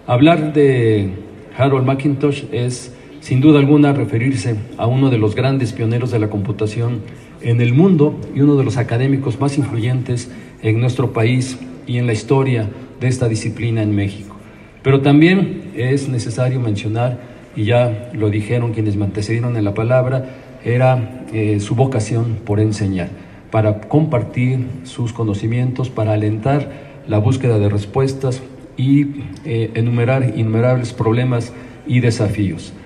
Hablar de Harold McIntosh es, sin duda alguna, referirse a uno de los grandes pioneros de la computación en el mundo y uno de los académicos más influyentes en nuestro país y en la historia de esta disciplina en México. Pero también es necesario mencionar, y ya lo dijeron quienes me antecedieron en la palabra, era su vocación por enseñar, para compartir sus conocimientos, para alentar la búsqueda de respuestas y enumerar innumerables problemas y desafíos.